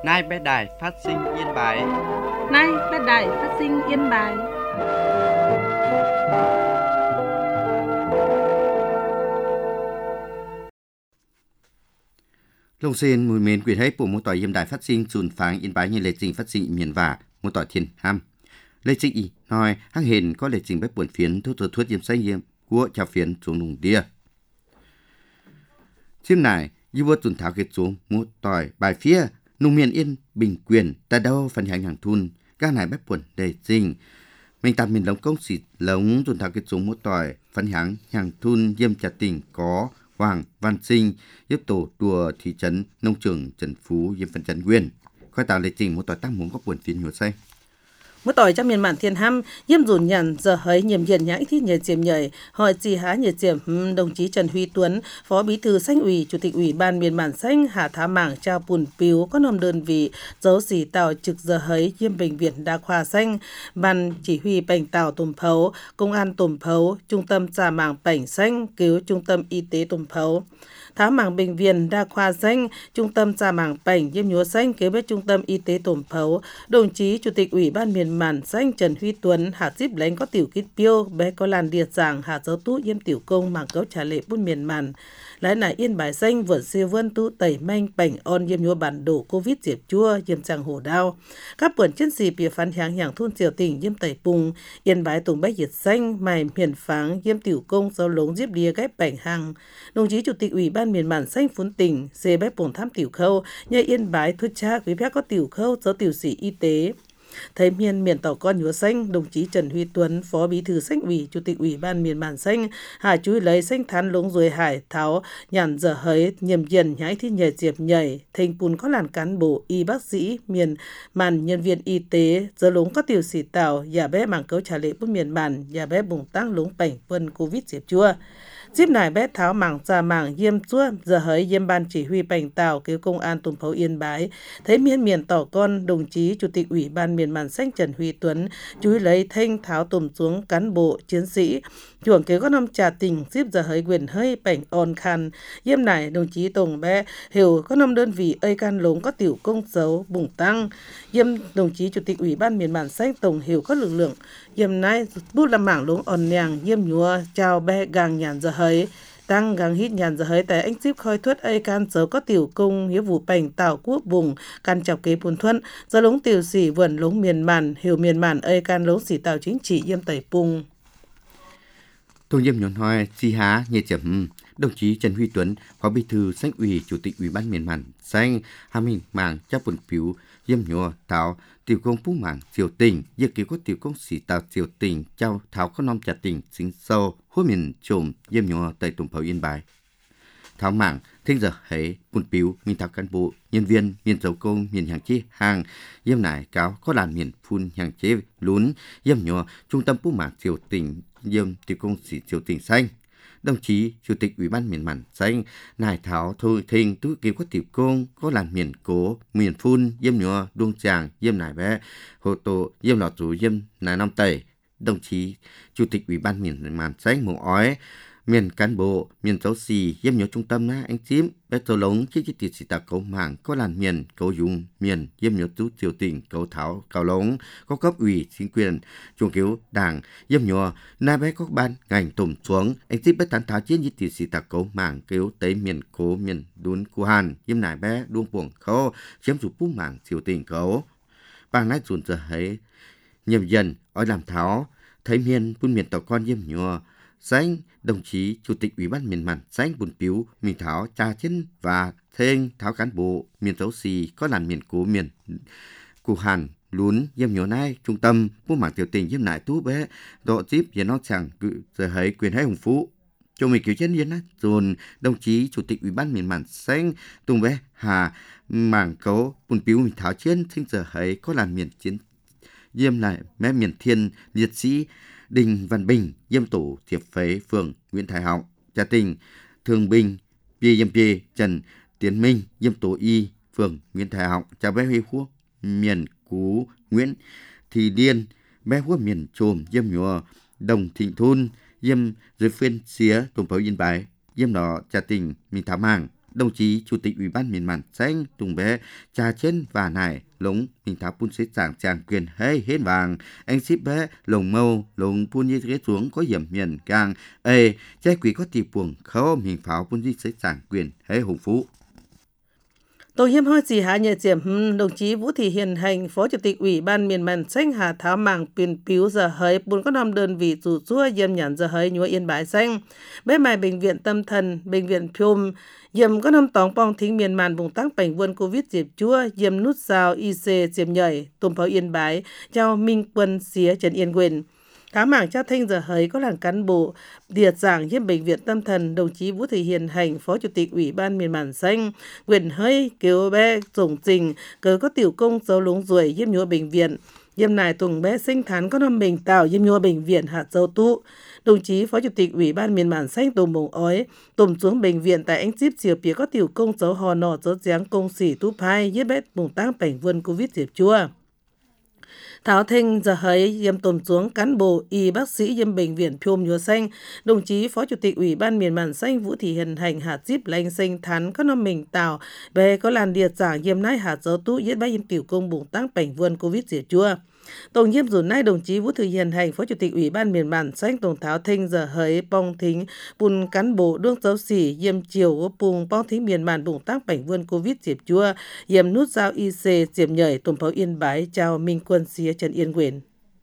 Nay bé đài phát sinh Yên Bái. Nay bé đài phát sinh Yên Bái. Long xin mùi mến quyền hết của một tỏi Yên Đài phát sinh dùn pháng Yên Bái như lệ trình phát sinh miền vả một tỏi thiên ham. Lệ trình ý nói hăng hền có lệ trình bếp buồn phiến thuốc thuốc yếm xanh yếm của chào phiến xuống nùng đia. Chiêm này như vua tuần thảo kết xuống một tỏi bài phía nung miền Yên bình quyền ta đâu phần hành hàng thun các này bếp buồn lệ trình. Mình tạm miền lống công xịt lống tuần thảo kết xuống một tỏi phần hành hàng thun yếm trà tình có Hoàng Văn Sinh giúp tổ đùa thị trấn nông trường Trần Phú yếm phần trấn Nguyên khoai tạo lệ trình một tỏi tăng muốn có buồn phiến nhiều say Một tỏi trong miền mạn thiên ham yếm dùn nhàn giờ hấy nhiệm diện nhãy thiết nhiệt diệm nhảy hỏi chỉ há nhiệt diệm đồng chí Trần Huy Tuấn phó bí thư Xanh ủy chủ tịch ủy ban miền mạn xanh hạ thá mảng trao bùn piếu có nôm đơn vị dấu xỉ tàu trực giờ hấy yếm bệnh viện đa khoa xanh ban chỉ huy bệnh tàu Tùm Phấu công an Tùm Phấu trung tâm trả mảng bệnh xanh cứu trung tâm y tế Tùm Phấu tháo mảng bệnh viện đa khoa xanh trung tâm trả mảng bệnh yếm nhúa xanh kế bên trung tâm y tế Tùm Phấu đồng chí chủ tịch ủy ban miền mạn xanh Trần Huy Tuấn hạ díp lãnh có tiểu kít piêu bé có làn điệt giảng hạ dấu tú yếm tiểu công mảng cấu trả lệ bút miền mạn lái nải Yên Bái xanh vượt siêu vân tú tẩy manh bệnh on yếm nhúa bản đồ covid diệp chua yếm chẳng hổ đao các buồn chiến sĩ bìa phán hàng hàng thôn triều tỉnh yếm tẩy pùng Yên Bái tùng bách diệt xanh mài miền pháng yếm tiểu công dấu lống diếp đia ghép bệnh hàng đồng chí chủ tịch ủy ban miền mạn xanh phún tỉnh xê bách bổn tham tiểu khâu nhờ Yên Bái thuyết tra quý phép có tiểu khâu dấu tiểu sĩ y tế thấy miền tàu con nhúa xanh đồng chí Trần Huy Tuấn phó bí thư Xanh ủy chủ tịch ủy ban miền mạn xanh hà chui lấy xanh thán lống rồi hải tháo nhàn giờ hấy nhiệm diện nhái thi nhảy diệp nhảy thành bùn có làn cán bộ y bác sĩ miền màn nhân viên y tế giờ lống có tiểu sĩ tàu giả bé mảng cấu trả lệ bút miền màn giả bé bùng tăng lống bệnh vân covid diệp chua díp nải bé tháo mảng ra mảng yêm chua giờ hấy yêm ban chỉ huy bệnh tàu cứu công an Tùm Phấu Yên Bái thấy miền tỏ con đồng chí chủ tịch ủy ban miền mạn xanh Trần Huy Tuấn chui lấy thanh tháo tùm xuống cán bộ chiến sĩ chuồng kế có năm trà tình díp giờ hấy quyền hơi bệnh on khăn yêm nải đồng chí tổng bé hiểu có năm đơn vị ơi can lống có tiểu công dấu bùng tăng yêm đồng chí chủ tịch ủy ban miền mạn xanh tổng hiểu có lực lượng yêm nái bút làm mảng lống on nhàng yêm nhúa chào bé gang nhàn giờ hấy tăng gang hít nhàn giờ hấy tại anh ship khơi thuất ơi can dấu có tiểu công hiếu vụ bệnh tạo quốc vùng can chọc kế bùn thuận giờ lống tiểu sĩ vườn lống miền màn hiểu miền màn ơi can lống sĩ tạo chính trị yêm tẩy pung tôi yếm nhón hỏi chi há nhiệt chấm đồng chí Trần Huy Tuấn phó bí thư Xanh ủy chủ tịch ủy ban miền mạn xanh hà mình mảng chấp buồn phiếu yếm nhúa tháo tiểu công phú mảng triều tỉnh dự kiến có tiểu công sĩ tàu triều tỉnh trao tháo có nom trà tỉnh sinh sâu hối miền trộm yếm nhúa tại Tùm Phấu Yên Bái tháo mảng thiên giờ hấy buồn phiếu mình tháo cán bộ nhân viên miền dầu công miền hàng chi hàng yếm nải cáo có làn miền phun hàng chế lún yếm nhúa trung tâm phú mảng triều tỉnh yếm tiểu công sĩ triều tỉnh xanh đồng chí chủ tịch ủy ban miền mạn xanh nài tháo thôi thình tú cứu có tiểu công có làn miền cố miền phun yếm nhúa đuông tràng yếm nài bé hồ tổ yếm lọt rú yếm nài năm tẩy đồng chí chủ tịch ủy ban miền mạn xanh mù ói miền cán bộ miền giáo xì yếm nhúa trung tâm á anh chím bé tô lống chi tiệt sĩ tạc cấu mảng có làn miền cấu dùng miền yếm nhúa tú triều tỉnh cấu tháo cào lống có cấp ủy chính quyền chuồng cứu đảng yếm nhúa na bé các ban ngành tổm xuống anh chím bé tán tháo chiến chi tiệt sĩ tạc cấu mảng cứu tới miền cố miền đún cu hàn yếm nải bé đuông buồng khâu chiếm chủ phú mảng triều tỉnh cấu bang nát dùn giờ hấy nhiệm dần ở làm tháo thấy miền tàu con yếm nhúa xanh đồng chí chủ tịch ủy ban miền mạn xanh buồn phiếu mình tháo trà chân và thênh tháo cán bộ miền giáo xì có làn miền cố miền cụ hàn lún yếm nhúa nai trung tâm phú mảng triều tỉnh yếm nải tú bé độ díp giờ nó chẳng giờ hấy quyền hay hùng phú cho mình cứu chân yên á dồn đồng chí chủ tịch ủy ban miền mạn xanh tung bé hà mảng cấu buồn phiếu mình tháo chiến sinh giờ hấy có làn miền chiến yếm lại mé miền thiên liệt sĩ Đình Văn Bình yếm tổ thiệp phế phường Nguyễn Thái Học trà tình thương binh yếm Trần Tiến Minh yếm tổ y phường Nguyễn Thái Học trà bé huy quốc miền Cú Nguyễn Thị Điên bé quốc miền Trồm yếm nhúa Đồng Thịnh Thôn yếm dưới phiên xía Tùm Phấu Yên Bái yếm đó trà tình mình thám hàng đồng chí Chủ tịch Ủy ban miền Màn Xanh Tùng Bé trà chân và nải lống mình tháo pun xếp giảng chàng quyền hay hết vàng anh ship bé lồng mâu lồng pun như thế xuống có hiểm miền càng trái quỷ có tỷ buồng khâu mình pháo pun như xếp giảng quyền hay hùng phú. Tổ hiếm hoi chỉ hạ nhờ diệm đồng chí Vũ Thị Hiền Hành, Phó Chủ tịch Ủy ban miền Màn Xanh Hà Tháo Mảng Piền Piếu giờ hới bốn có 5 đơn vị rủ rua diêm nhẫn giờ hới nhúa Yên Bái Xanh. Bên mài bệnh viện tâm thần, bệnh viện Phiôm, diêm có 5 tóng bong thính miền màn vùng tăng bệnh vươn Covid diệp chúa, diêm nút sao IC diệm nhảy, tùm pháo Yên Bái, chào Minh Quân xía Trần Yên Quyền. Thám mảng cha thanh giờ hấy có làng cán bộ điệt giảng hiếm bệnh viện tâm thần đồng chí Vũ Thị Hiền Hành, Phó Chủ tịch Ủy ban miền Màn Xanh quyền hơi kêu bé tổng trình cớ có tiểu công dấu lúng ruồi hiếm nhúa bệnh viện hiếm này tùng bé sinh thán có năm mình tạo hiếm nhúa bệnh viện hạt dâu tụ. Đồng chí Phó Chủ tịch Ủy ban miền Màn Xanh tùm bồng ói tùm xuống bệnh viện tại anh chip chiều phía có tiểu công dấu hò nọ dấu giáng công sĩ tú phai hiếp bé bùng tăng bệnh vươn Covid diệp chua. Tháo thanh giờ hấy yếm tồn xuống cán bộ y bác sĩ yếm bệnh viện Phiôm nhúa xanh, đồng chí Phó Chủ tịch Ủy ban miền Màn Xanh Vũ Thị Hiền Hành hạt zip lanh xanh thán có năm mình tàu bé có làn điệt giảng yếm nái hạt dấu tú yết bác yếm tiểu công bùng tăng bệnh vươn Covid diệt chua. Tổng nhiệm dùn nay đồng chí Vũ Thị Hiền Hành, Phó Chủ tịch Ủy ban miền Màn Xanh tổng tháo thanh giờ hấy bong thính bùn cán bộ đương giáo sĩ yếm chiều bùng bong thính miền Màn bùng tăng bệnh vươn Covid diệp chua yếm nút giao IC diệm nhảy tùm pháo Yên Bái chào Minh Quân xía Trần Yên Quyền.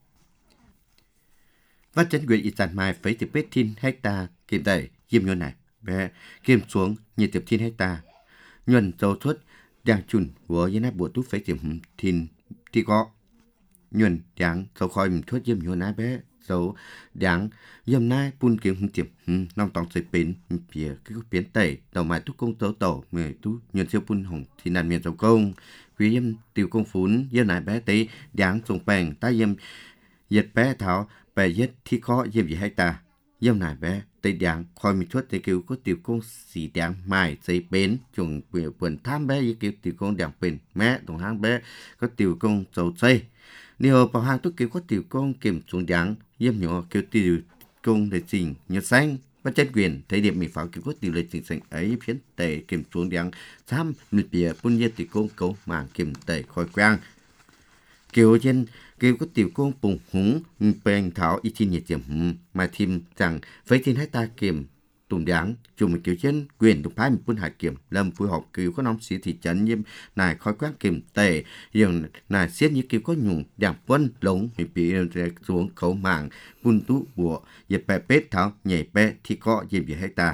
Và chân quyền ít dàn mai với tiếp bết thiên hecta kiểm đẩy diêm nhuận này bé kiểm xuống nhiệt tiếp thiên hecta nhuận dầu thuất đang chùn của dân áp bộ túc phải tiệm thiên thì có nhuận đáng dầu khói mình thuất diêm nhuận này bé dầu đáng diêm nai pun kiếm tiệm nông tòng xây bến phía cái biến tẩy đầu mai túc công tấu tổ mười tú nhuận siêu pun hồng thì nàn miền dầu công quý diêm tiêu công phún diêm này bé tế đáng dùng bèn ta diêm diệt bé tháo bé giết thì có diêm gì hay ta diêm này bé tây đáng khói mình thuất tây kêu có tiểu công xì đáng mài xây bến trùng vườn tham bé như kêu tiểu công đảng bền mẹ đồng hang bé có tiểu công dầu xây nếu bảo hàng tôi kêu có tiểu công kiểm xuống đáng diêm nhỏ kêu tiểu công để trình nhật xanh và chân quyền thấy điểm mình pháo kêu có tiểu lệ trình xanh ấy phiến tệ kiểm xuống đáng tham nịt bìa bún nhiệt tiểu công cấu mảng kiểm tệ khói quang kêu trên kêu có tiểu công bùng húng bèn tháo y chi nhiệt điểm mà thêm rằng với thiên hai ta kiểm tùng đáng chung mình kêu trên quyền tục phái mình quân hải kiểm lâm phối hợp kêu có nông sĩ thị trấn như này khói quang kiểm tệ dường này xiết như kêu có nhung đảng quân lống mình bị xuống khẩu mạng quân tú bùa dẹp bè bết tháo nhảy bè thì có dịp gì hecta.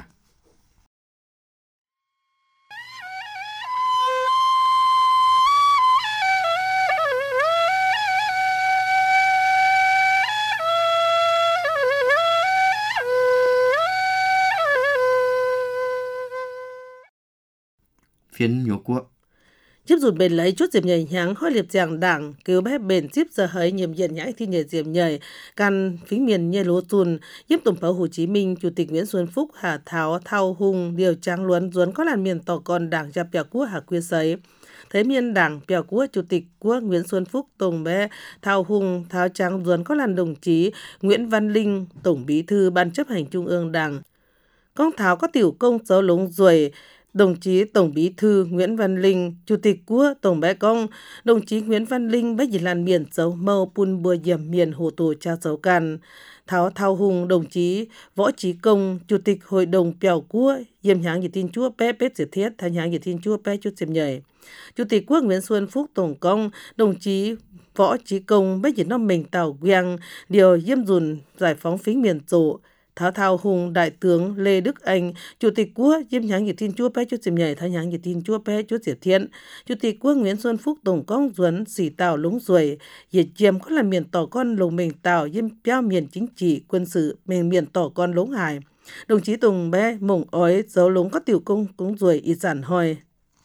Phiến nhổ quốc Chip rụt bền lấy chút diệp nhảy nháng hoi liệp giảng đảng cứu bé bền chip giờ hấy nhiệm diện nhãi thi nhảy diệp nhảy can phính miền nhảy lúa tùn giúp tổng pháo Hồ Chí Minh Chủ tịch Nguyễn Xuân Phúc Hà Tháo Thao Hùng điều trang luân duốn có làn miền tỏ con đảng chạp bèo quốc Hà Quyê Sấy thấy miền đảng bèo quốc Chủ tịch quốc Nguyễn Xuân Phúc tổng bé Thao Hùng Tháo trang duốn có làn đồng chí Nguyễn Văn Linh Tổng Bí thư Ban chấp hành Trung ương Đảng con tháo có tiểu công dấu lúng ruồi đồng chí Tổng Bí thư Nguyễn Văn Linh, Chủ tịch quốc Tổng Bé Công, đồng chí Nguyễn Văn Linh bách dịch làn miền dấu mâu pun bùa diệm miền hồ tổ cha dấu can. Thao Hùng đồng chí Võ Trí Công, Chủ tịch Hội đồng Bèo Quốc, diệm nháng nhiệt tin chúa bé bết diệt thiết, thay nháng nhiệt tin chúa bé chút diệm nhảy. Chủ tịch quốc Nguyễn Xuân Phúc Tổng Công, đồng chí Võ Trí Công bách dịch năm mình tàu Giang, điều diêm dùn giải phóng phính miền tổ. Thao Hùng Đại tướng Lê Đức Anh, Chủ tịch quốc diêm nháng nhiệt tin chúa bé chút diệm nhảy, thay nháng nhiệt tin chúa bé chút diệt thiên. Chủ tịch quốc Nguyễn Xuân Phúc Tổng Công duấn xỉ tàu lúng ruồi, diệt chiêm có là miền tỏ con lồng mình tàu diêm béo miền chính trị quân sự miền tỏ con lúng hải. Đồng chí Tùng bé mộng ói dấu lúng có tiểu công cúng ruồi y sản hoi.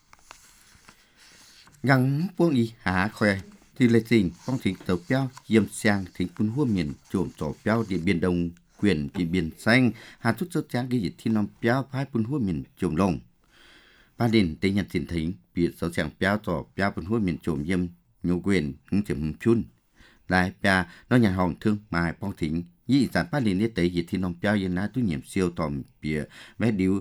Ngắn buông y há khoe thì lệ trình phong thịnh tàu béo diêm sang thịnh quân hua miền trộm tổ béo điện biên đông quyền điện biên xanh hà chút sốt tráng cái dịch thiên long béo phái quân hua miền trộm lông ba đình tây nhật tiền thính biệt sáu chàng béo tổ béo quân hua miền trộm diêm nhiều quyền hứng chấm chun lại béo nó nhà hòn thương mài phong thịnh dĩ sản ba đình để tây dịch thiên long béo yên ná tu nhiệm siêu tòm bìa bé điếu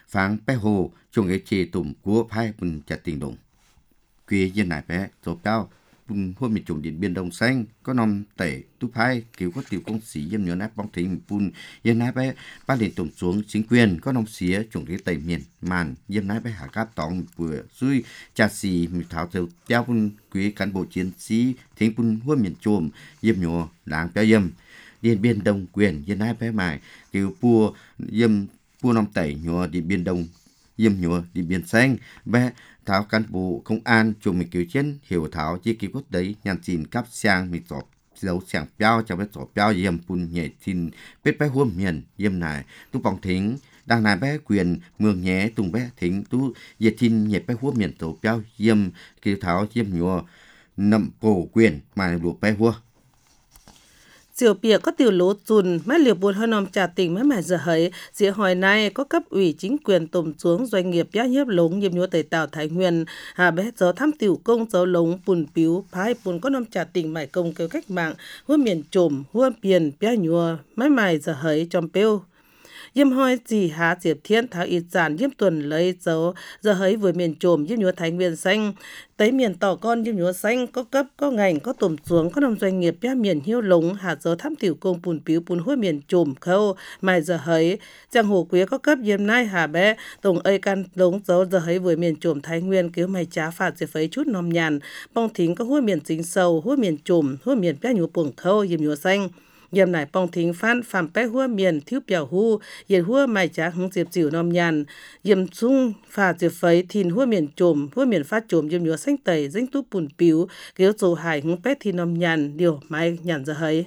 phán bé hồ chung ấy chê tùm của phái bùn chặt tình đồng quê dân này bé số cao bùn hôn miền trùng điện biên đông xanh có nòng tẩy tu phái kiểu có tiểu công sĩ dân nhớ nát bóng thính bùn dân này bé ba liền tùm xuống chính quyền có nòng xía chung cái tẩy miền màn dân này bé hạ cáp tòng vừa xuôi trà xì mì thảo theo theo bùn quê cán bộ chiến sĩ thính bùn hôn miền trùm dân nhớ làng béo dân điện biên đông quyền dân này bé mài kiểu pua dân pua nòng tẩy nhớ điện biên đông yếm nhựa đi biên xanh bé thảo cán bộ công an chùm mình cứu chiến hiểu thảo chi kỳ quốc đấy nhàn xin cắp sang mình dọc dấu sàng béo cho bé dọc béo yếm pun nhẹ xin biết bé huôm miền yếm này tu bóng thính đang này bé quyền mường nhé tung bé thính tu yết xin nhẹ bé huôm miền tổ béo yếm cứu thảo yếm nhựa nậm cổ quyền mà đủ bé huôm Chiều bìa có tiểu lố chùn, mấy liều buồn hơn nòm trà tỉnh mấy mải giờ hấy, dĩa hỏi này có cấp ủy chính quyền tùm xuống doanh nghiệp giá hiếp lống nhiệm nhúa tẩy tàu Thái Nguyên, hà bé gió thăm tiểu công gió lống bùn piếu, phái bùn có nòm trà tỉnh mải công kêu cách mạng, huôn miền trồm, huôn biển, bia nhúa, mấy mải giờ hấy trong bêu. Yếm hoi chỉ há diệp thiên tháo ít giản yếm tuần lấy dấu giờ hấy với miền trồm yếm nhúa Thái Nguyên xanh tới miền tỏ con yếm nhúa xanh có cấp có ngành có tổm xuống có nông doanh nghiệp bia miền hiếu lống hạt dấu thăm tiểu công bùn piếu bùn hôi miền trồm khâu mai giờ hấy trang hồ quế có cấp yếm nai hà bé tổng ơi can lống dấu giờ hấy với miền trồm Thái Nguyên cứu mày trá phạt diệp phấy chút nòm nhàn bong thính có hôi miền chính sâu hôi miền trồm hôi miền bia nhúa buồng khâu yếm nhúa xanh yếm nải bong thính phan phạm bé hua miền thiếu biểu hu yếm hua mai trá hứng diệp chịu nòm nhàn yếm sung phạt diệp phấy thìn hua miền trồm hua miền phát trồm yếm nhúa xanh tẩy dính tú bùn piếu kéo dầu hải hứng bé thìn nòm nhàn điều mai nhàn giờ hấy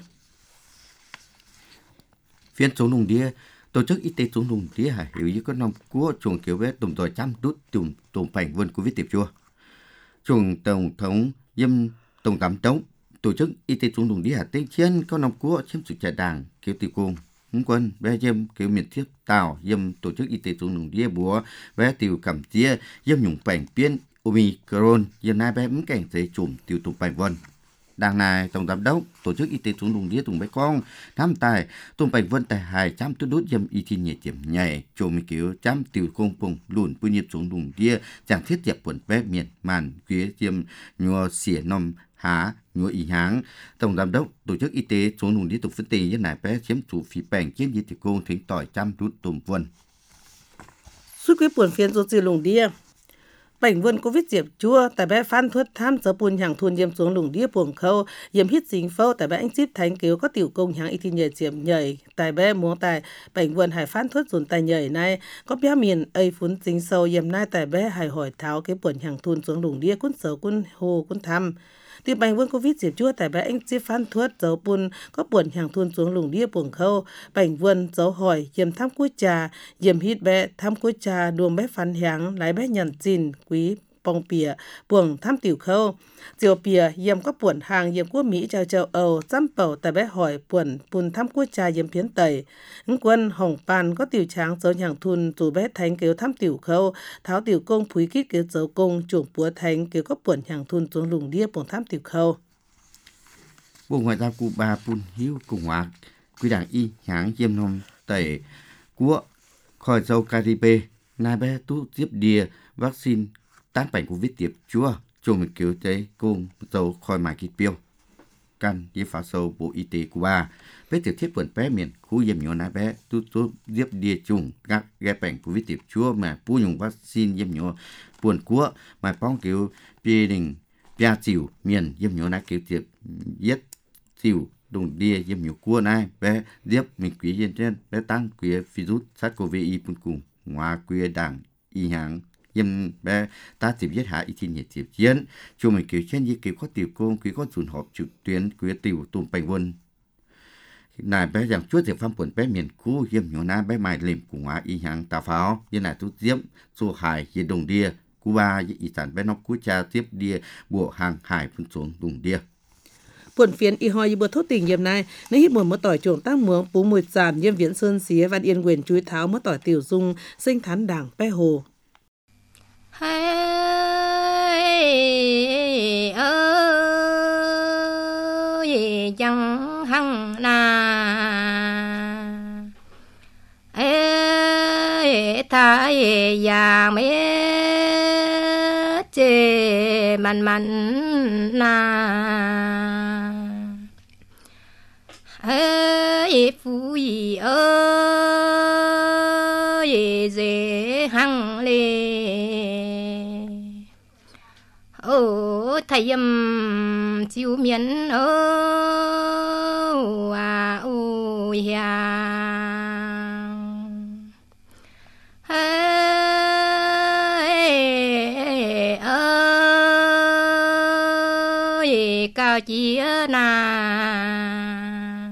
phiên xuống nùng đĩa tổ chức y tế xuống nùng đĩa hải hiểu như có nòng của chuồng kiểu bé tùm rồi chăm đút tùm phành vân covid tiệp chua chuồng tổng thống yếm tổng giám đốc tổ chức y tế xuống nùng đĩa hà tây chiến có nòng của chiếm sự trà đảng kiểu tiểu cung hứng quân bé yếm kiểu miền thiết tàu yếm tổ chức y tế xuống nùng đĩa búa bé tiểu cầm tia yếm nhung phành biên Omicron yếm nay bé mắm cảnh dây chùm tiểu tùm phành vân đảng này tổng giám đốc tổ chức y tế xuống nùng đĩa tùng bé con tham tài tùng phành vân tại 200 tu đốt yếm y thi nhẹ tiệm nhảy chùm kiểu chăm tiểu công phùng lùn bươn nhiệt xuống nùng đĩa chẳng thiết tiệp quần bé miền màn phía yếm nhua xỉa nòm há nhua ý háng tổng giám đốc tổ chức y tế xuống nùng đĩa tục phân tì như này bé chiếm chủ phí bèn chiến như tiểu công thính tỏi chăm đút tùm vân suốt quý buồn phiên rốt dì lùng đĩa bệnh vườn covid diệp chua tại bé phan thuất tham giờ buồn hàng thuần yếm xuống lùng đĩa buồng khâu yếm hít dính phâu tại bé anh chip thánh cứu có tiểu công hàng y thi nhảy diệm nhảy tại bé muốn tại bệnh vườn hải phan thuất dùn tại nhảy này có bé miền ấy phun dính sâu yếm nay tại bé hải hỏi tháo cái buồn hàng thuần xuống lùng đĩa cún sở cún hồ cún thăm từ bệnh vườn covid diệp chua tại bé anh chip phan thuất dấu buồn có buồn hàng thuần xuống lùng đĩa buồng khâu bệnh vườn dấu hỏi yếm thăm cuối trà yếm hít bé thăm cuối trà đuông bé phan hàng lái bé nhận xin quý bong bìa buồng thăm tiểu khâu chiều bìa yếm có buồn hàng yếm của Mỹ châu Âu dăm bầu tại bé hỏi buồn bùn thăm cuối trà yếm phiến tẩy ứng quân hồng pan có tiểu tráng dấu hàng thun dù bé thánh kêu thăm tiểu khâu tháo tiểu công phúi kít kêu dấu công chuồng búa thánh kêu có buồn hàng thun xuống lùng đĩa buồng thăm tiểu khâu Bộ Ngoại giao Cuba Pun Hiếu Cộng hòa quy đảng y hãng yếm nòm tẩy của khỏi dâu Caribe nay bé tu tiếp đìa vaccine tán bệnh covid tiệp chúa chung mình cứu tế cùng dầu khỏi mài kít piêu căn với phá sâu bộ y tế Cuba bé tiểu thiết vườn bé miền khu yếm nhỏ nay bé tu tiếp đìa chung các ghé bệnh covid tiệp chúa mà pu dùng vaccine yếm nhỏ buồn của mà phong cứu bia đình bia chịu miền yếm nhỏ nay cứu tiệp giết chịu đồng đia yếm nhỏ cua nay bé tiếp mình quý yên trên bé tăng quý virus SARS-CoV-2 bùn cùng ngoa quý đảng y hãng yếm bé ta tìm giết hạ y thi nhiệt tiếp chiến cho mình kiểu trên như kiểu có tiểu công quý có dùn họp trực tuyến quý tiểu tùm bành vân này bé rằng chúa tiểu phong quần bé miền khu yếm nhỏ na bé mài lìm của ngoa y hãng tà pháo như này tu diễm số hải yên đồng đia Cuba y sản bé nó cú cha tiếp đia bộ hàng hải phân xuống đồng đia buồn phiền y hoi bữa thốt tình yếm này nếu hít buồn mất tỏi chuồng tác muống bú mùi giàn yếm viễn sơn xía văn yên quyền chuối tháo mất tỏi tiểu dung sinh thán đảng bé hồ hay ơi chẳng hăng na ê thái giang mê chê mặn mặn na ơi phu y ơi dễ hăng lê ô thầy chiếu miến ô à ô ya ơi cao chia na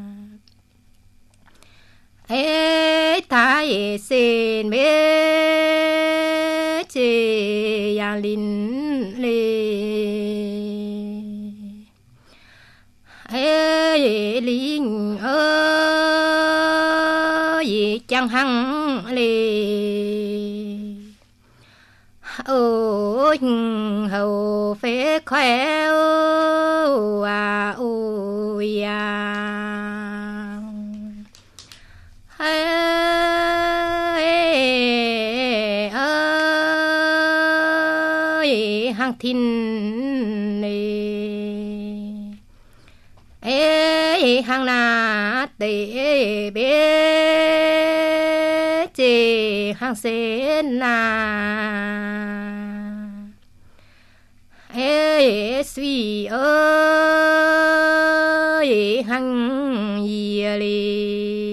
ê thái xin bê chê ya linh lê ê linh ơi chẳng hăng lê ôi hầu phế khỏe à ôi à ơi hăng thìn ê hăng na tê bê chê hăng sen na ê suy ơi hăng yê lê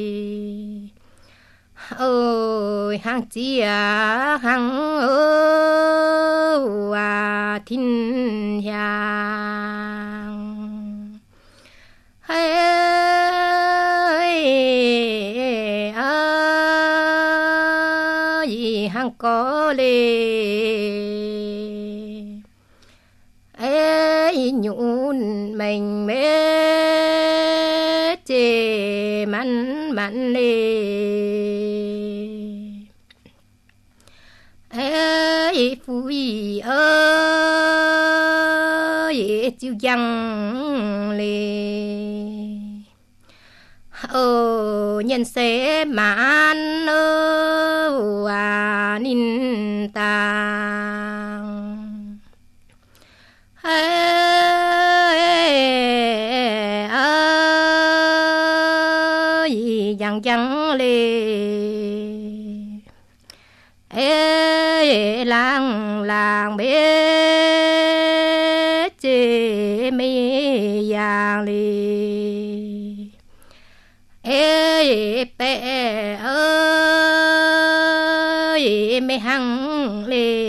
ơi hăng chia hăng à thìn yang ơi hăng có lê ê nhún mình mê chê mặn mặn lê ê phu y ơi chiêu giăng lê ô nhân sẽ mãn à nín tàng ơi giăng giăng lê ê làng làng bê chê mê giang lê ê bê ơi mê hăng lê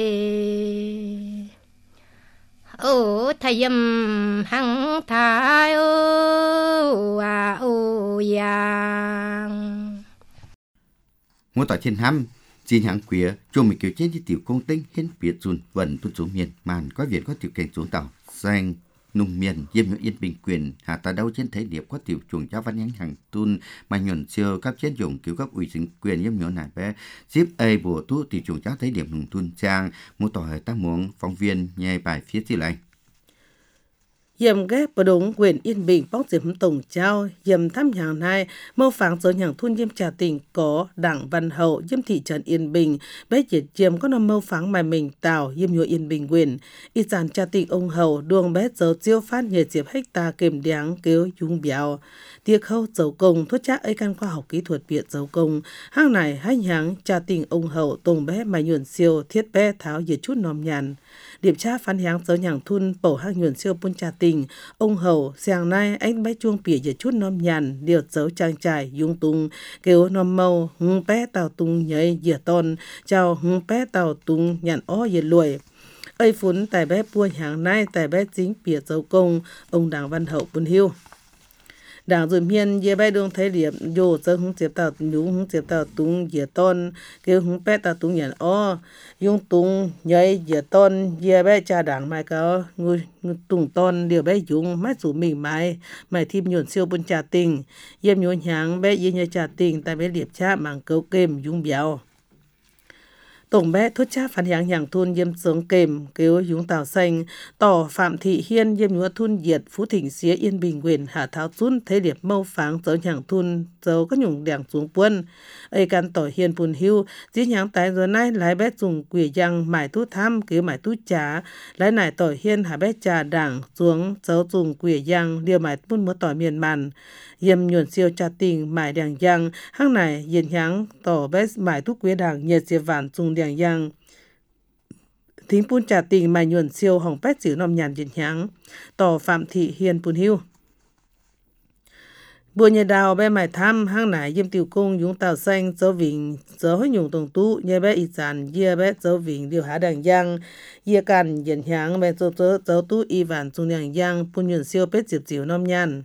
ô thầy hăng thái ô à ô yang Ngô tỏ trên hăm xin hãng quía cho mình kiểu trên tiểu công tinh hiến biệt dùn vần tuân số miền màn có việt có tiểu cảnh xuống tàu xanh nung miền diêm nhũ yên bình quyền hạ ta đâu trên thế điệp có tiểu chuồng cháu văn nhánh hàng tuân mà nhuận siêu các chiến dùng cứu cấp ủy chính quyền diêm nhũ này bé zip a bùa tu tiểu chuồng cháu thấy điểm hùng tuân trang mua tỏi ta muốn phóng viên nhai bài phía dưới lại Dìm ghép bà đúng quyền yên bình bóng diệm tổng trao, dìm thăm nhàng này, mâu phán dấu nhàng thun dìm trà tình có đảng văn hậu dìm thị trấn Yên Bình, bé diệt dìm có nằm mâu phán mài mình tàu dìm nhua Yên Bình quyền. Y dàn trà tình ông hậu đuông bé dấu chiêu phát nhờ diệp hecta kềm đáng kêu dung béo. Tiệc khâu dấu công thuốc chắc ấy căn khoa học kỹ thuật biệt dấu công. Hang này hai nháng trà tình ông hậu tông bé mài nhuận siêu thiết bé tháo dệt chút nòm nhàn. Điểm tra phán háng dấu nhàng thun bầu hang nhuận siêu bún trà tình. Ông hậu sáng nay anh bé chuông pỉa dệt chút nòm nhàn điều dấu trang trải dung tung kêu nòm màu hung bé tàu tung nhảy dìa ton chào hung bé tàu tung nhàn ó dệt lùi. Ây phún tại bé buôn hàng nay tại bé chính pỉa dấu công ông đảng văn hậu bún hiu. Đảng dùm hiền dìa bay đường thấy điểm dô dơ hung diệp tàu nhúng hung diệp tàu tung dìa ton kêu hung bé tàu tung nhàn ó dung tung nhảy dìa ton dìa bé cha đảng mai cáo ngư tung ton điều bé dùng mát rủ mình mai thêm nhuận siêu bún trà tình yếm nhuận háng bé yên nhờ trà tình tại bé liệp cha mảng câu kem dung béo. tổng bé thốt cha phản hiện hàng thun yếm sướng kềm kêu dũng tàu xanh tỏ Phạm Thị Hiên yếm nhúa thun diệt Phú Thịnh xía Yên Bình quyền hạ tháo chun thế điệp mâu pháng dấu hàng thun dấu có nhung đèn xuống quân ấy can tỏ Hiên Pùn Hưu dĩ nháng tái giờ nay lái bé dùng quỷ giang mải tu tham kêu mải tu trá lái nải tỏ Hiên hạ bé trà đảng xuống dấu dùng quỷ giang điều mải pun múa tỏi miền màn yếm nhuận siêu trà tình mải đèn giang hang này yên nháng tỏ bé mải tu quế đảng nhiệt diệp vạn dùng đèn giang thính pun trà tình mải nhuận siêu hỏng pét xỉu nòm nhàn yên nháng tỏ Phạm Thị Hiên Pùn Hưu bùa nhà đào bé mải thăm hang nải yếm tiểu cung dũng tàu xanh dấu vịnh dấu hối nhung tổng tú nhà bé y sản dìa bé dấu vịnh điều há đằng giang dìa cằn yên nháng bé dấu tú y vạn dùng đèn giang pun nhuận siêu pét diệp xỉu nòm nhàn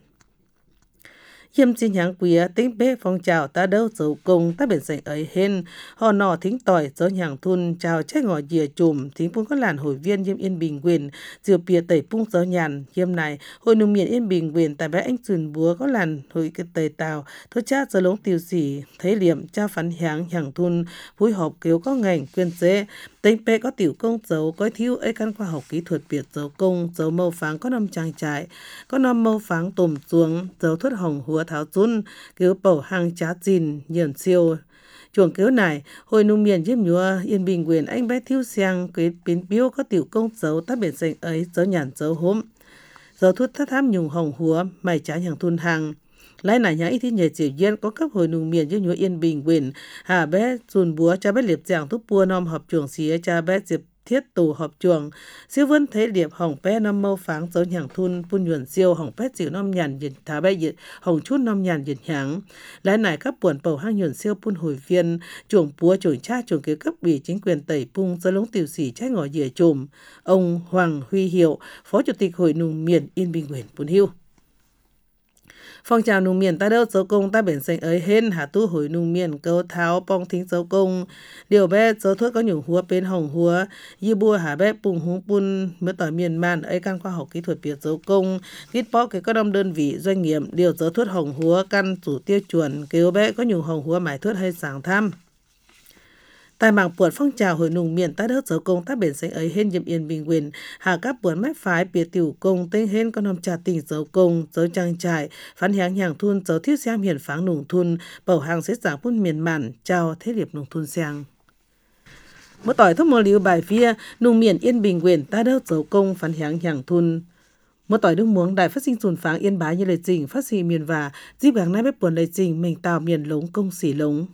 yếm xin nháng quía tính bế phong trào ta đâu dấu công ta biển sành ấy hên họ nọ thính tỏi dấu nhàng thun chào trái ngỏ dìa chùm thính pun có làn hội viên yếm Yên Bình quyền diều bìa tẩy pung dấu nhàn yếm này hội nông miền Yên Bình quyền tại bé anh sườn búa có làn hội cái tẩy tàu thốt cha dấu lống tiêu xỉ thấy liệm cha phán háng nhàng thun phối hợp kêu có ngành quyền dễ tính bế có tiểu công dấu có thiếu ấy căn khoa học kỹ thuật biệt dấu công dấu mâu pháng có năm trang trại có năm mâu pháng tùm xuống dấu thuất hồng húa tháo chun kêu bầu hàng trá chín nhiền siêu chuồng kêu này hồi nông miền yếm nhúa Yên Bình quyền anh bé thiếu sang cái biến biếu có tiểu công dấu ta biển xanh ấy dấu nhàn dấu hôm dấu thuất thắt thám nhung hồng húa mày trả hàng thun hàng lái nải nhá ít thì nhờ chiều yên có cấp hồi nông miền yếm nhúa Yên Bình quyền hà bé chun búa cha bé liệp giảng thúc bua nom họp chuồng xía cha bé diệp thiết tù họp chuồng siêu vân thế điệp hỏng bé năm mâu pháng dấu nhàng thun pun nhuận siêu hỏng pét xỉu năm nhàn dịch thả bé dịch hỏng chút năm nhàn dịch nháng lái nải các buồn bầu hang nhuận siêu pun hồi viên chuồng búa chuồng cha chuồng kế cấp ủy chính quyền tẩy pung dấu lống tiểu xỉ trái ngỏ dìa chùm ông Hoàng Huy Hiệu phó chủ tịch hội nông miền Yên Bình quyền Pùn Hưu phong trào nông miền ta đâu dấu công ta biển xanh ấy hên hạ tu hồi nông miền câu tháo bong thính dấu công điều bé dấu thuốc có nhung húa bên hồng húa như bua hạ bé pùng húng pun mới tỏi miền man ấy căn khoa học kỹ thuật biệt dấu công kít bó cái có đông đơn vị doanh nghiệp điều dấu thuốc hồng húa căn chủ tiêu chuẩn kêu bé có nhung hồng húa mải thuốc hay sáng tham tại mảng buồn phong trào hội nông miền ta đỡ dấu công ta biển xanh ấy hên yếm Yên Bình quyền hạ các buồn mách phái biệt tiểu công tên hên con nông trà tình dấu công dấu trang trại phán háng hàng thun dấu thiếu xem hiển pháng nông thun bầu hàng xếp giảng phun miền màn trao thế điệp nông thun sang một tỏi thúc mô liu bài phía nông miền Yên Bình quyền ta đỡ dấu công phán háng hàng thun một tỏi nước muống đài phát sinh dùn pháng Yên Bái như lệ trình phát sinh miền và dịp gắng nay bếp buồn lệ trình mình tàu miền lống công xỉ lống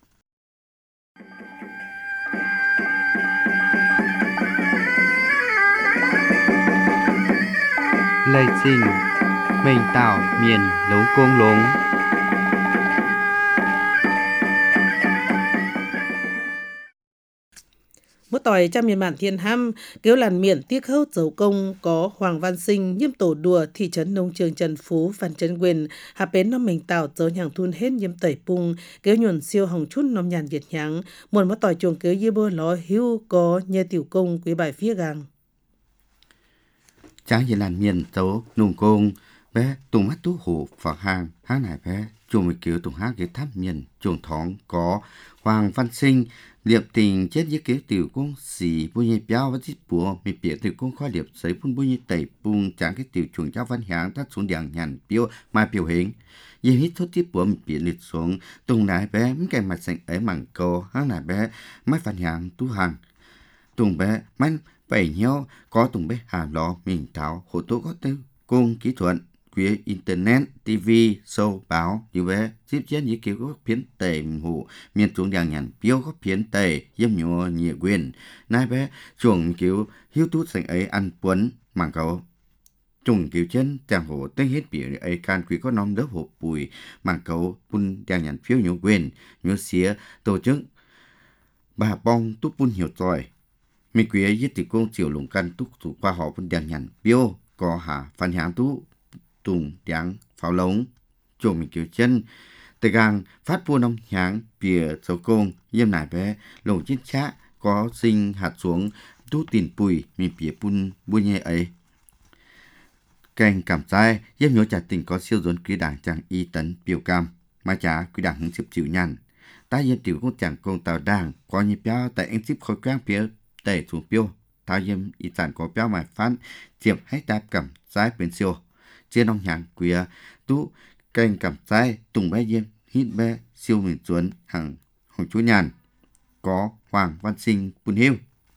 Lê trình mình tạo miền lống công lống một tỏi trăm miền bản Thiên Ham kêu làn miền tiếc hâu dấu công có Hoàng Văn Sinh nhiêm tổ đùa thị trấn nông trường Trần Phú Phan Trấn Quyền hạ bến năm mình tạo dấu nhàng thun hết nhiêm tẩy pung kêu nhuần siêu hồng chút năm nhàn việt nháng một một tỏi chuồng kêu như bơ ló hưu có nhờ tiểu công quý bài phía gang Trái như làn miền dấu nung công bé tùng mắt tú hủ phở hàng hang này bé chuồng mình kiểu tùng hát cái tháp miền chuồng thoáng có Hoàng Văn Sinh liệp tình chết với kiểu tiểu công xì bùi nhị béo và chít bùa mình bịa tiểu công khoa liệp giấy phun bùi nhị tẩy bung chẳng cái tiểu chuồng cháu văn háng ta xuống đèn nhàn biểu mai biểu hình vì hít thuốc tiếp bùa mình bịa liệt xuống tùng này bé mấy cái mặt xanh ấy mảng cầu hang này bé mai văn háng tu hàng tùng bé mai bảy nhau có tùng bé hà lò mình tháo hộ tố có tư công kỹ thuật quỹ internet tv show báo như bé tiếp chết như kiểu có phiến tề hụ miền xuống đèn nhàn biểu có phiến tề yếm nhua nhẹ quyền nay bé chuồng kiểu hiếu tút xanh ấy ăn quấn mảng cầu trùng kiểu chân tàng hộ tên hết biển ấy can quỹ có nom đớp hộ bùi mảng cầu pun đèn nhàn phiếu nhua quyền nhua xía tổ chức bà bong tút pun hiểu giỏi mình quỹ ấy giết tiểu công chiều lùng căn tút thủ qua họ pun đèn nhàn biểu có hạ phan háng tú tùng đảng pháo lống chuồng mình kiểu chân tề gang phát vua nông nháng bìa dấu công yếm nải bé lồng chít chá có sinh hạt xuống tú tiền bùi mình bìa pun bùi nhẹ ấy kênh cảm trai yếm nhớ trả tình có siêu dồn quý đảng chẳng y tấn biểu cam mà trả quý đảng hứng chịu chịu nhàn ta yếm tiểu công chẳng công tàu đảng có nhịp béo tại anh ship khối quang phía tẩy xuống piêu ta yếm ý sản có béo mà phán chiếm hết đáp cầm trái bên siêu trên nông nhàng quìa tú canh cầm trái tùng bé yếm hít bé siêu mình chuẩn hàng hồng chúa nhàn có Hoàng Văn Sinh Bùn Hiêu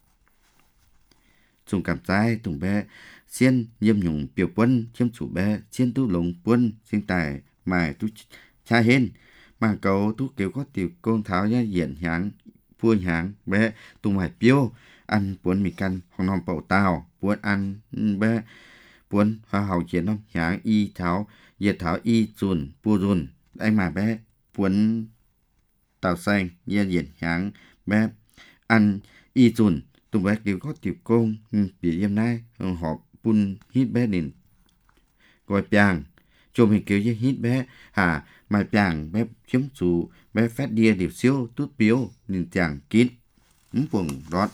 dùng cảm trái tùng bé xiên yếm nhung biểu quân chiếm chủ bé xiên tu lồng quân sinh tài mài tu cha hên mà cầu tu kiểu có tiểu công tháo ra diện háng phuôi háng bé tùng hải piêu ăn buồn mì căn hoàng nòng bầu tàu buồn ăn bé buồn hoa hậu chiến nòng háng y tháo diệt tháo y dùn pu dùn anh mà bé buồn tàu xanh diện diện háng bé ăn y dùn tùng bé kiểu có tiểu công bị yếm nay họ pun hít bé nền gọi piang cho mình kiểu như hít bé hà mà piang bé chiếm chủ bé phát đia điều siêu tút biếu nên chàng kín buồn rót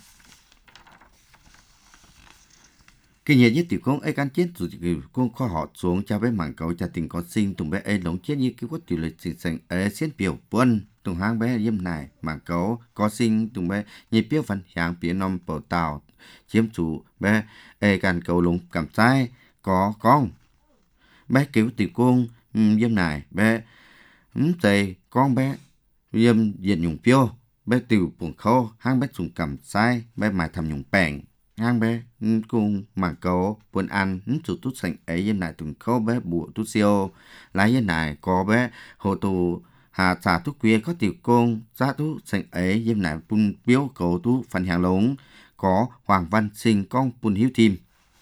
cái nhà nhất tiểu công ấy can chết rồi công kho họ xuống cho bé mảng cậu cha tình có sinh tùng bé ấy đóng chết như cái quất tiểu lịch sinh sành ấy xiên biểu quân tùng hang bé yếm này mảng cậu có sinh tùng bé nhịp biểu phần hàng phía nông bầu tàu chiếm chủ bé ấy can cậu lúng cảm trái có con bé kiểu tiểu công yếm này bé tây con bé yếm diện nhung phiêu bé tiểu buồn khâu hang bé dùng cầm trái bé mài thầm nhung bèn hang bé cùng mảng cậu buồn ăn chủ tút sành ấy yếm này tùng khâu bé bùa tút siêu lái yếm này có bé hồ tù hà trả tút quê có tiểu công giá tút sành ấy yếm này bùn biếu cậu tút phần hàng lống có Hoàng Văn Sinh con Bùn Hiếu Thìm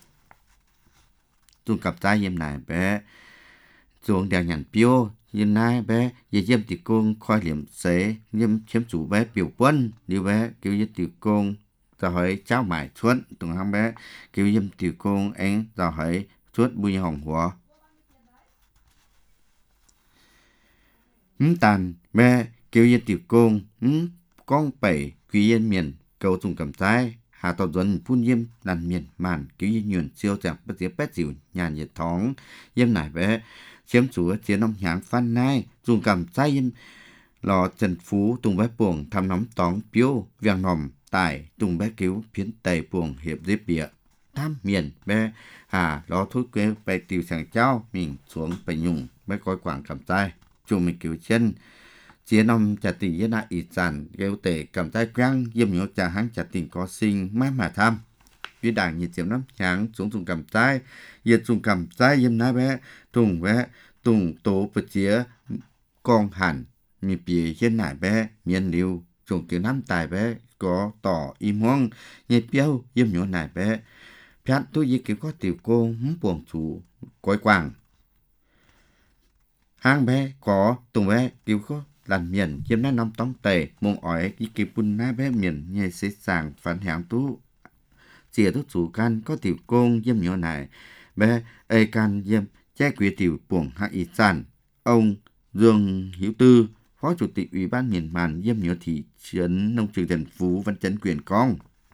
dùng cặp trái yếm này bé xuống đèo nhàn piêu yếm này bé về yếm tiểu công khoai liệm xế yếm chiếm chủ bé biểu quân như bé kiểu như tiểu công giờ hỏi cháu mải chuốt tùng hang bé kiểu yếm tiểu công anh giờ hỏi chuốt bùi hồng hùa tàn bé kiểu như tiểu công con bảy quý yên miền cầu dùng cầm trái hà tàu dần phun yếm làn miền màn kiểu như nhuận siêu chẳng bất diệt bét dịu nhàn nhiệt thoáng yếm nải bé chiếm chủ chiến ông nháng phan nai dùng cầm trái yếm lò trần phú tùng bé buồng thăm nóng tóng piêu vàng nòm tải tùng bé cứu phiến tây buồng hiệp dếp bịa tham miền bé hà lò thôi quê về tiêu sàng trao mình xuống phải nhung bé coi quảng cầm trái chùa mình cứu chân chiến ông trả tình với lại ít sản kêu tể cầm tay quăng yếm nhớ trả háng trả tình có sinh má mà tham vì đảng nhiệt chiếm lắm háng xuống dùng cầm tay nhiệt dùng cầm tay yếm ná bé tùng tố bật chía con hẳn mi bì trên nải bé miền liu dùng tiếng năm tài bé có tỏ im hoang nhiệt béo yếm nhớ nải bé phát tôi gì kiểu có tiểu cô buồng chủ coi quảng hang bé có tùng bé kiểu có làn miền chiếm nát năm tông tề mông ỏi cái kịp bùn ná bé miền nhảy xế sàng phản hạng tú chìa tú chủ can có tiểu công yếm nhỏ này bé ê can yếm che quý tiểu buồng hạ y sản ông Dương Hiếu Tư phó chủ tịch ủy ban miền màn yếm nhỏ thị trấn nông trường Trần Phú văn chấn quyền con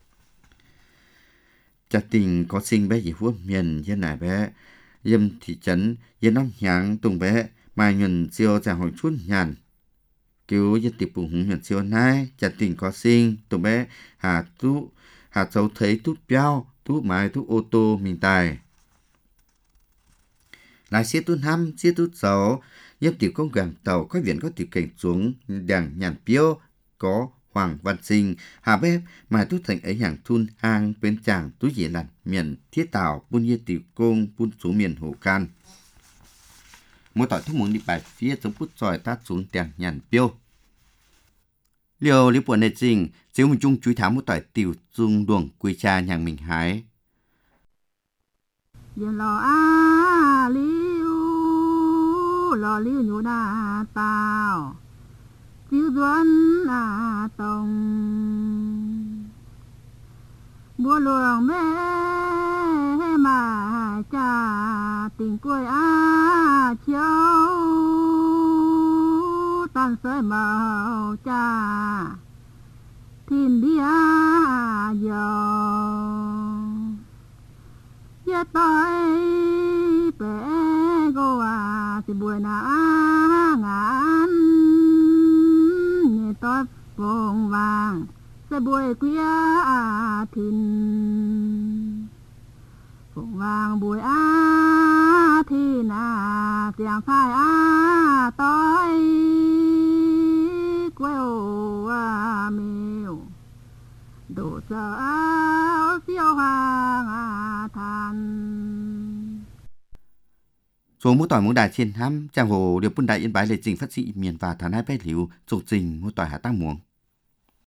cha tình có sinh bé gì phú miền yếm này bé yếm thị trấn yếm nông nháng tùng bé mai nhuần siêu trả hồi chút nhàn cứu dân tiệp bùng hùng nhận siêu nai chặt tình có sinh tụi bé hà cháu thấy tút béo tút máy tút ô tô mình tài lái xe tút hăm xe tút sáu giúp tiểu công gần tàu có viện có tiểu cảnh xuống đằng nhàn piêu có Hoàng Văn Sinh hà bếp mà tút thành ấy hàng thun hang bên chàng tút dễ lặn miền thiết tàu buôn như tiểu công buôn xuống miền hồ can mỗi tỏi thuốc muốn đi bài phía giống phút sỏi tát xuống đèn nhàn piêu liều lý buồn này trình chiếu mình chung chui tháo một tỏi tiểu dung đuồng quy cha nhàng mình hái lò liu nhô đa tao chiếu duẩn tông bùa luồng mê mà cha tình quê chiếu tan sơi màu cha thiên địa giờ giờ tôi bé go thì buổi na ngán nhẹ bông vàng sẽ bùi quía thìn bông vàng bùi thìn tiếng khai tối quê ô miêu đổ sợ siêu hoàng than số mỗi tỏi mỗi đài trên ham trang hồ điều quân đại yên bái lệ trình phát sĩ miền và thán hai bé liu dục trình mỗi tỏi hạ tăng muống